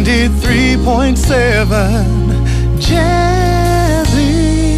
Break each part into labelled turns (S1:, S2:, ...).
S1: 93.7 Jazzy.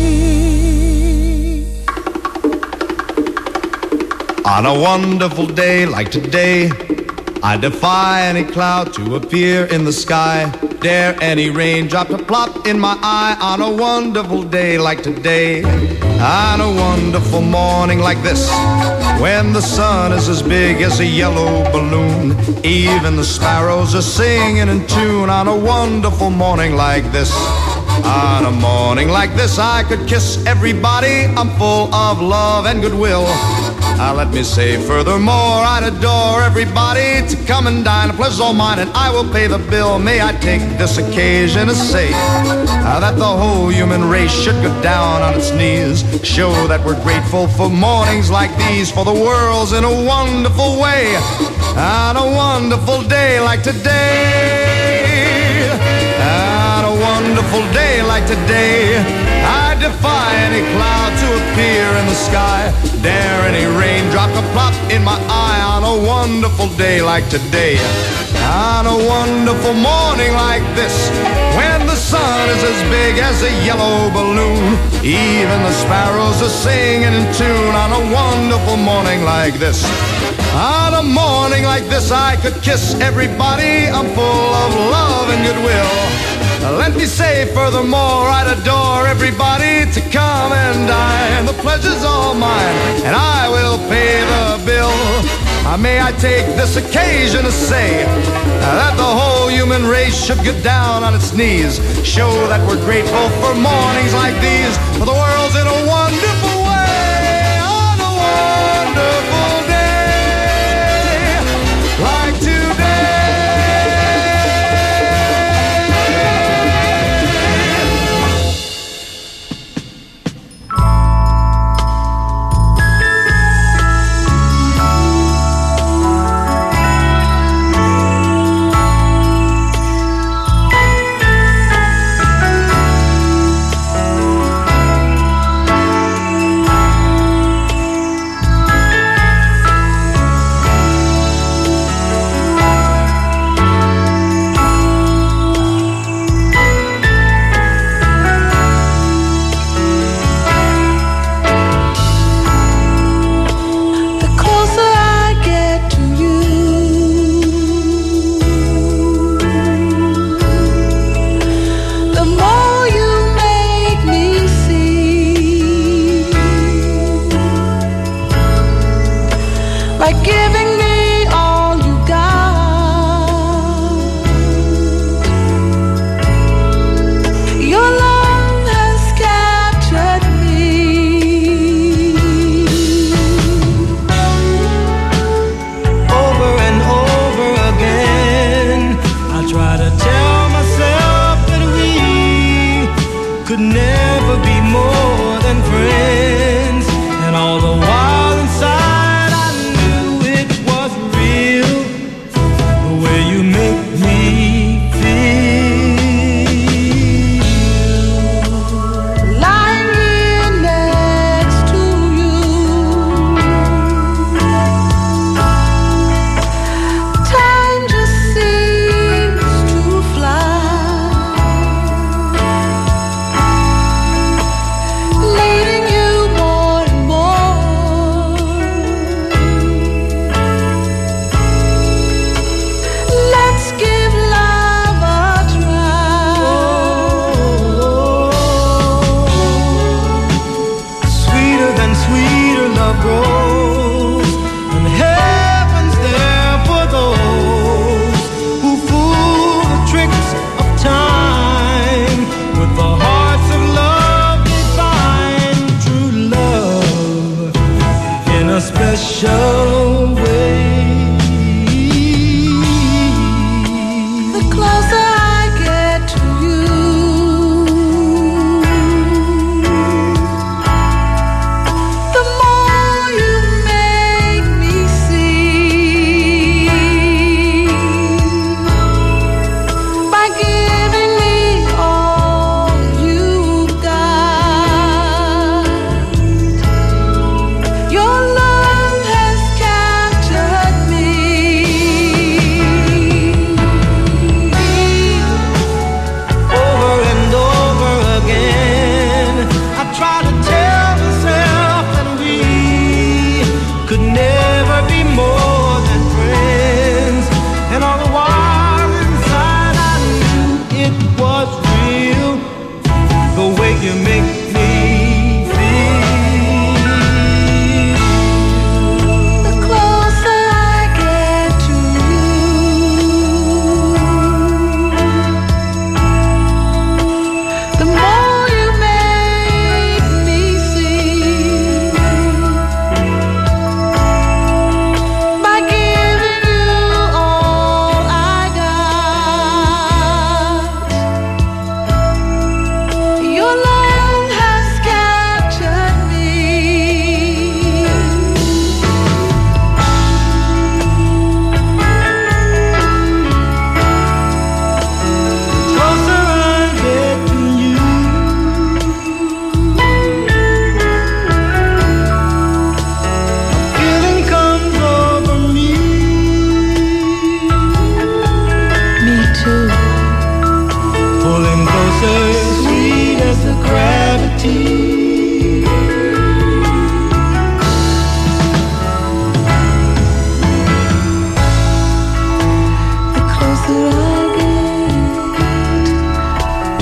S1: On a wonderful day like today, I defy any cloud to appear in the sky. Dare any raindrop to plop in my eye. On a wonderful day like today, on a wonderful morning like this, when the sun is as big as a yellow balloon, even the sparrows are singing in tune. On a wonderful morning like this, on a morning like this, I could kiss everybody. I'm full of love and goodwill. Let me say furthermore, I'd adore everybody to come and dine. A pleasure's all mine and I will pay the bill. May I take this occasion to say that the whole human race should go down on its knees, show that we're grateful for mornings like these, for the world's in a wonderful way on a wonderful day like today. On a wonderful day like today, I defy any cloud to appear in the sky. Dare any raindrop to plop in my eye. On a wonderful day like today, on a wonderful morning like this, when the sun is as big as a yellow balloon, even the sparrows are singing in tune. On a wonderful morning like this, on a morning like this, I could kiss everybody. I'm full of love and goodwill. Let me say furthermore, I'd adore everybody to come and dine. The pleasure's all mine and I will pay the bill. May I take this occasion to say that the whole human race should get down on its knees, show that we're grateful for mornings like these, for the world's in a wonderful way, on a wonderful day like today.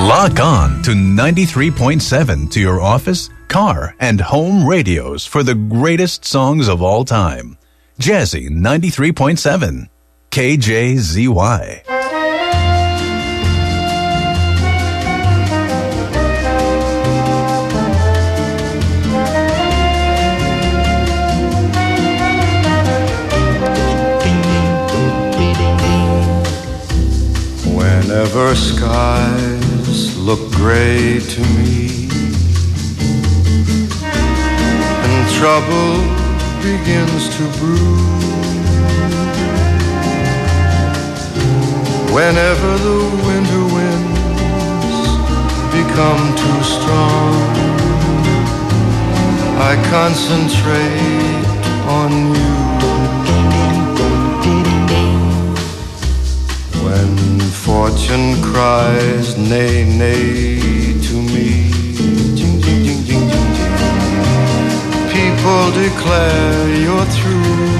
S2: Lock on to 93.7 to your office, car, and home radios for the greatest songs of all time. Jazzy 93.7, KJZY.
S3: Whenever skies look gray to me and trouble begins to brew, whenever the winter winds become too strong, I concentrate on you. When fortune cries nay, nay to me, jing, jing, jing, jing, jing, jing, people declare you're through.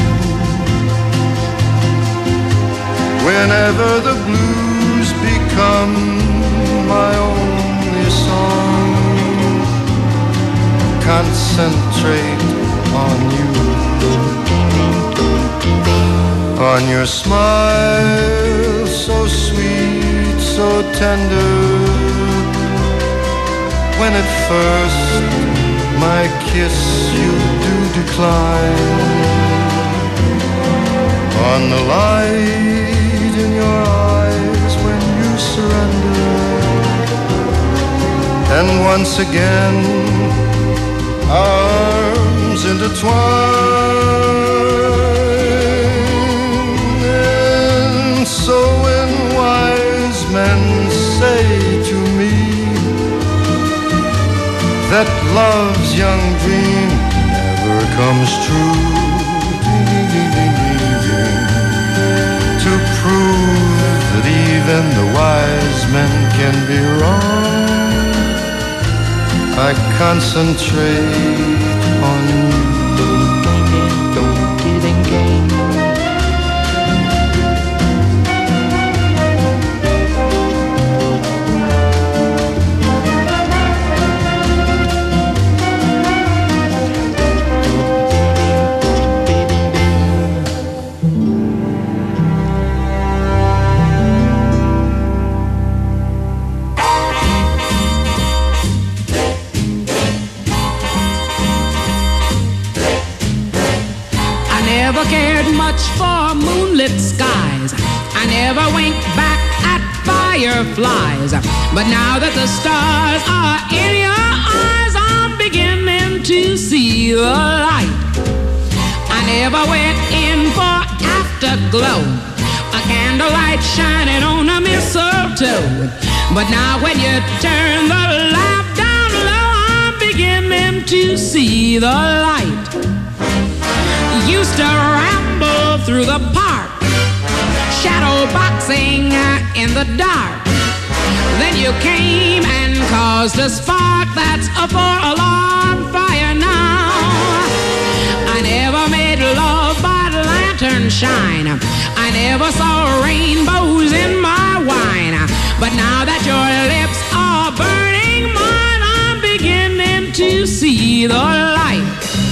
S3: Whenever the blues become my only song, concentrate on you. On your smile, so sweet, so tender, when at first my kiss you do decline. On the light in your eyes when you surrender, and once again our arms intertwine. So when wise men say to me that love's young dream never comes true, ding, ding, ding, ding, ding, to prove that even the wise men can be wrong, I concentrate on you.
S4: For moonlit skies, I never winked back at fireflies. But now that the stars are in your eyes, I'm beginning to see the light. I never went in for afterglow, a candlelight shining on a mistletoe. But now when you turn the lamp down low, I'm beginning to see the light. Used to ramble through the park, shadow boxing in the dark. Then you came and caused a spark that's a four-alarm fire now. I never made love by lantern shine, I never saw rainbows in my wine. But now that your lips are burning mine, I'm beginning to see the light.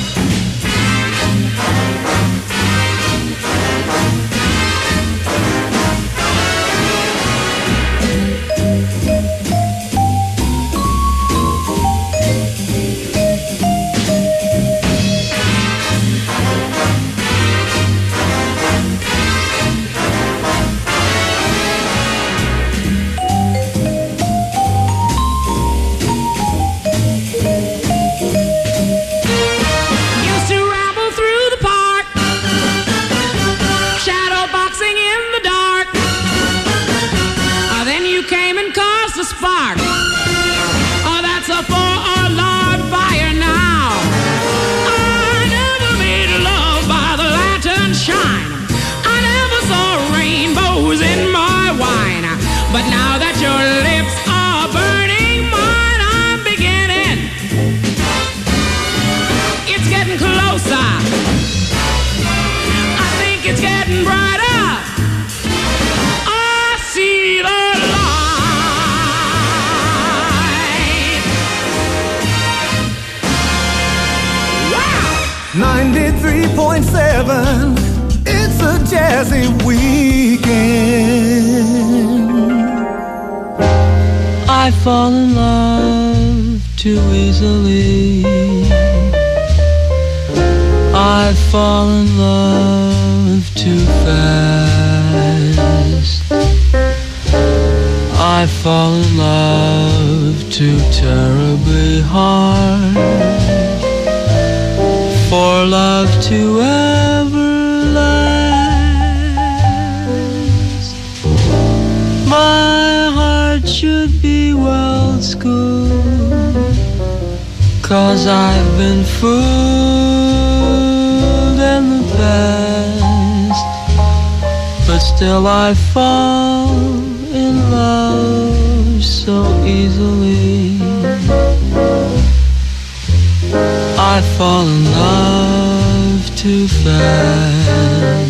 S4: Spark. Oh, that's a four-alarm fire now. I never made love by the lantern shine, I never saw rainbows in my wine. But now that your lips are burning mine, I'm beginning. It's getting closer, I think it's getting brighter. I see the light.
S5: 93.7. It's a jazzy weekend.
S6: I fall in love too easily. I fall in love too fast. I fall in love too terribly hard for love to ever last. My heart should be well schooled, 'cause I've been fooled in the past, but still I fall in love so easily. I fall in love too fast.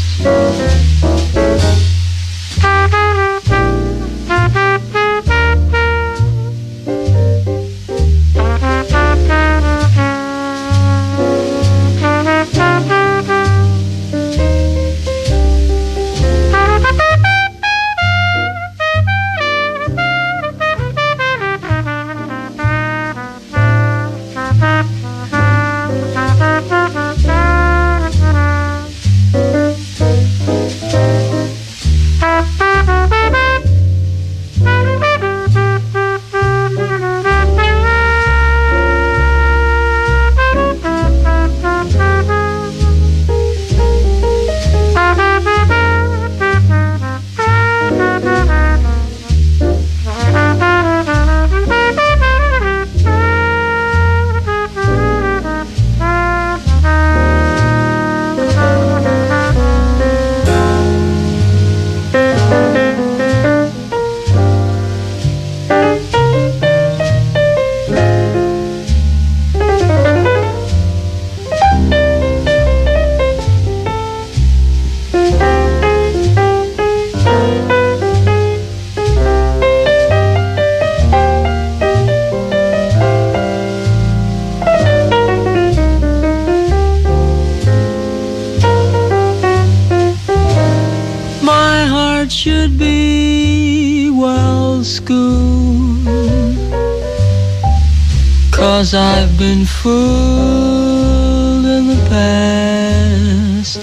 S6: I've been fooled in the past,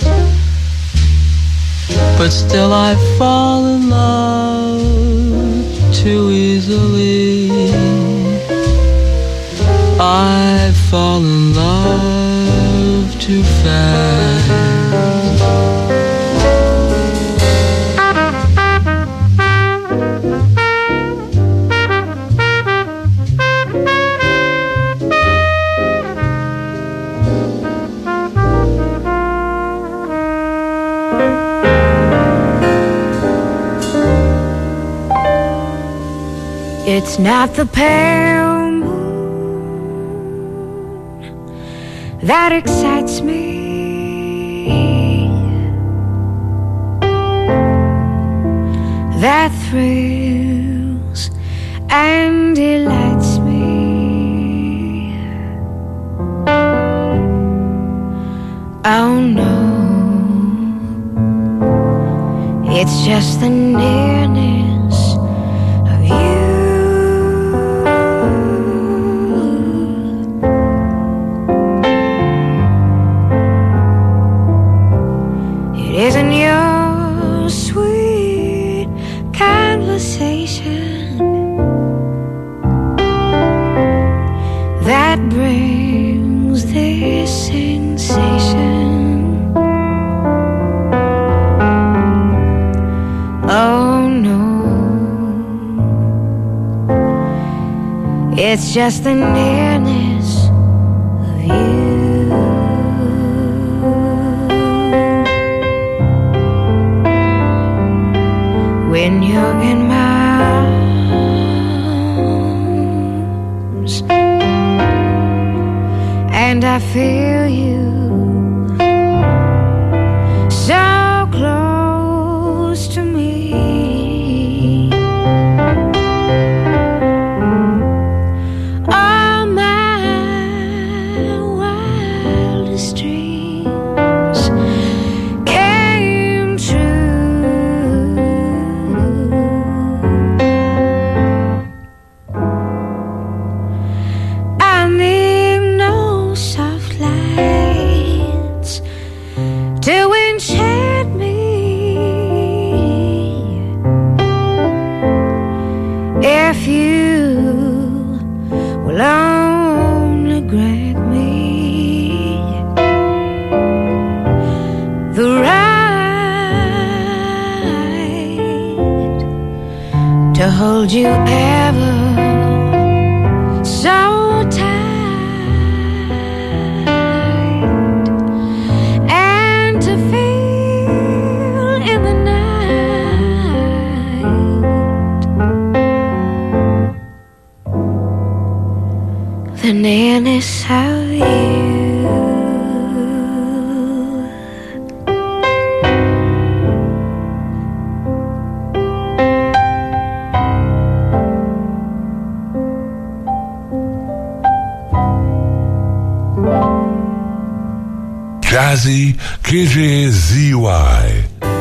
S6: but still I fall in love too easily. I fall in love too fast.
S7: It's not the pale moon that excites me, that thrills and delights me. Oh no, it's just the nearness of you. Isn't your sweet conversation that brings this sensation? Oh no, it's just the nearness of you. When you're in my arms and I feel you so close to me, all my wildest dreams to hold you ever so tight and to feel in the night the nearness of you.
S8: Jazzy KJZY.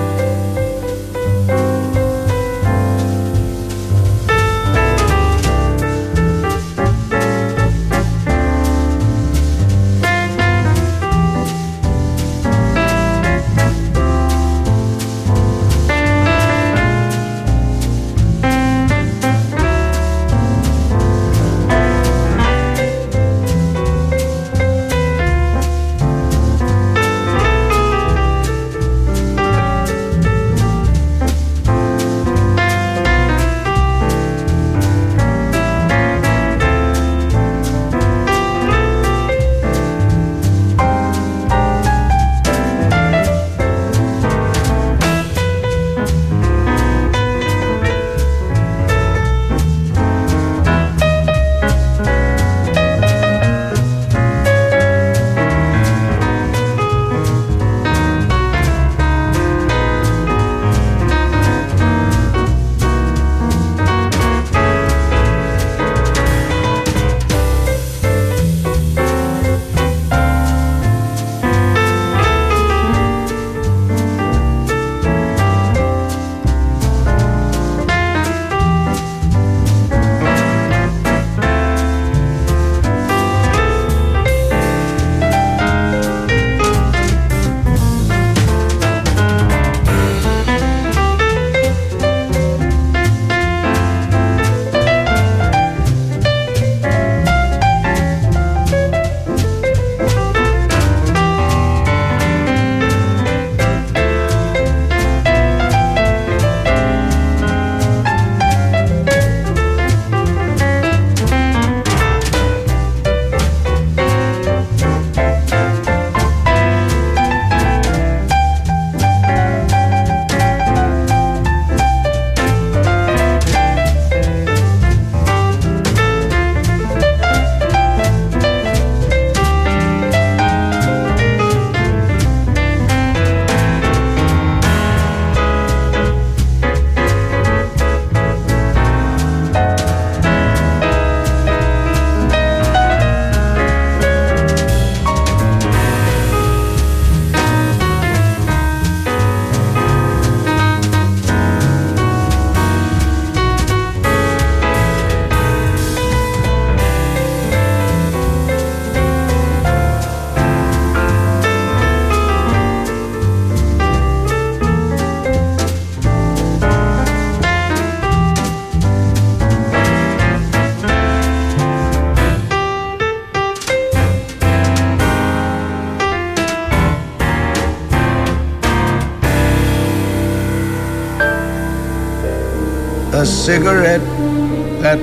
S3: A cigarette that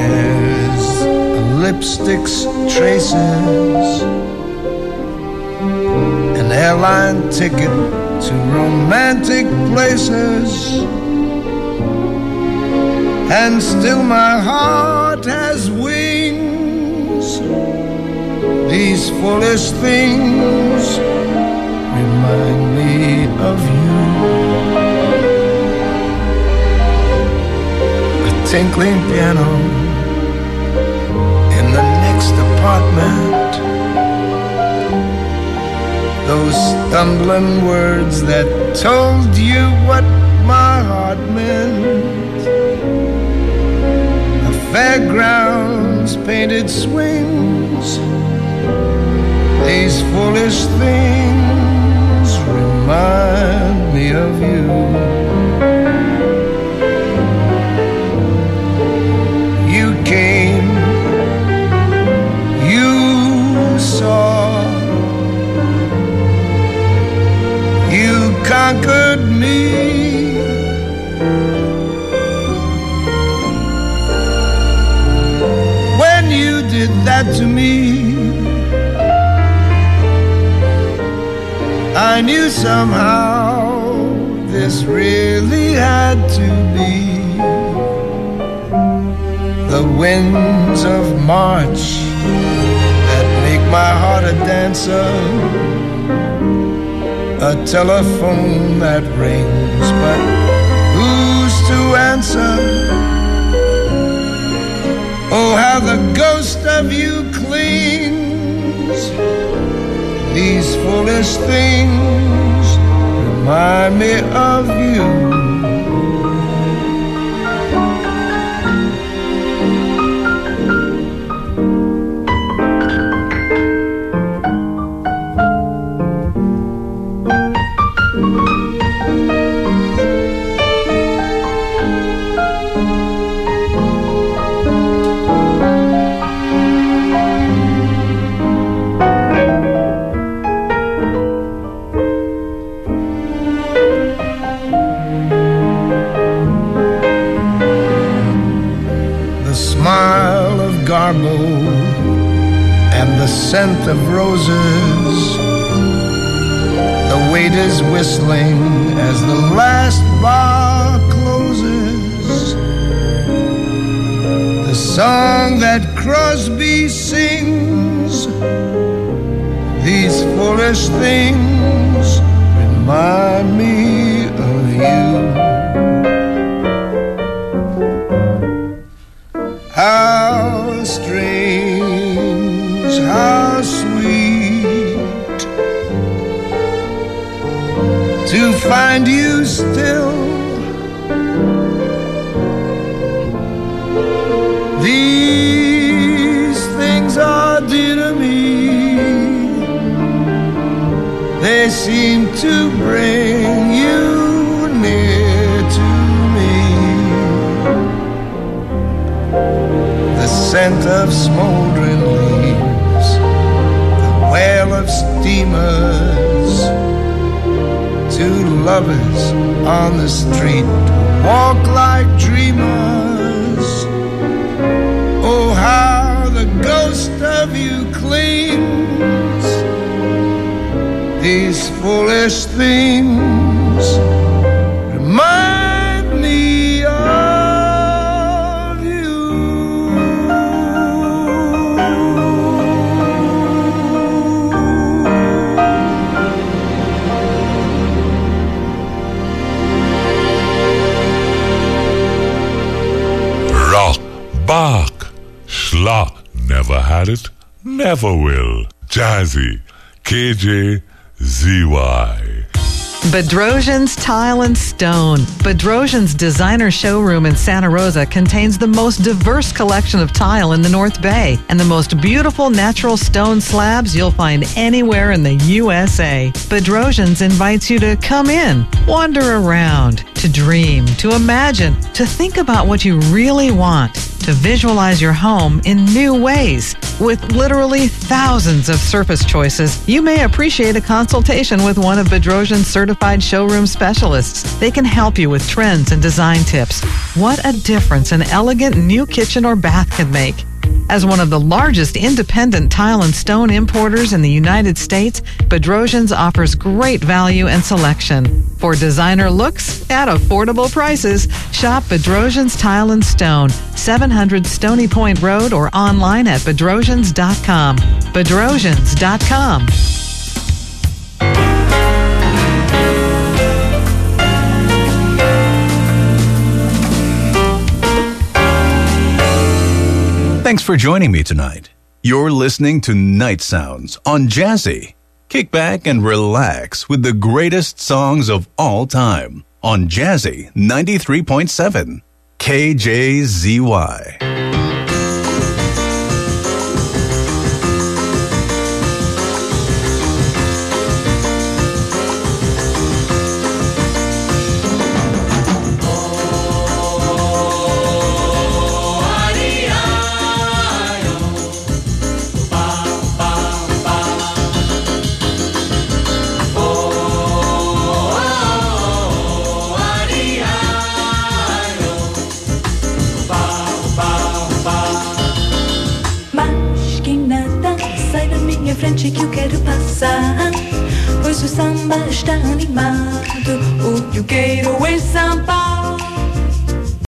S3: bears lipstick's traces, an airline ticket to romantic places, and still my heart has wings. These foolish things remind me of you. Tinkling piano in the next apartment, those stumbling words that told you what my heart meant, the fairgrounds painted swings. These foolish things remind me of you. You came, you saw, you conquered me. had to me. I knew somehow this really had to be. The winds of March that make my heart a dancer, a telephone that rings, but who's to answer? Oh, how the ghost of you clings. These foolish things remind me of you. And the scent of roses, the waiters whistling as the last bar closes, the song that Crosby sings. These foolish things remind me of you. How strange, how sweet to find you still. These things are dear to me. They seem to bring you near to me. The scent of smoldering leaves, the wail of steamers, two lovers on the street walk like dreamers. Oh, how the ghost of you clings. These foolish things remind me of you.
S8: Rock, Bach, Schla, never had it, never will. Jazzy, KJ, ZY.
S9: Bedrosian's Tile and Stone. Bedrosian's designer showroom in Santa Rosa contains the most diverse collection of tile in the North Bay and the most beautiful natural stone slabs you'll find anywhere in the USA. Bedrosian's invites you to come in, wander around, to dream, to imagine, to think about what you really want, to visualize your home in new ways. With literally thousands of surface choices, you may appreciate a consultation with one of Bedrosian's certified showroom specialists. They can help you with trends and design tips. What a difference an elegant new kitchen or bath can make. As one of the largest independent tile and stone importers in the United States, Bedrosian's offers great value and selection. For designer looks at affordable prices, shop Bedrosian's Tile and Stone, 700 Stony Point Road, or online at bedrosians.com. Bedrosians.com.
S2: Thanks for joining me tonight. You're listening to Night Sounds on Jazzy. Kick back and relax with the greatest songs of all time on Jazzy 93.7 KJZY.
S10: Bye. noite que eu quero passar, pois o samba está animado. O que eu quero é samba.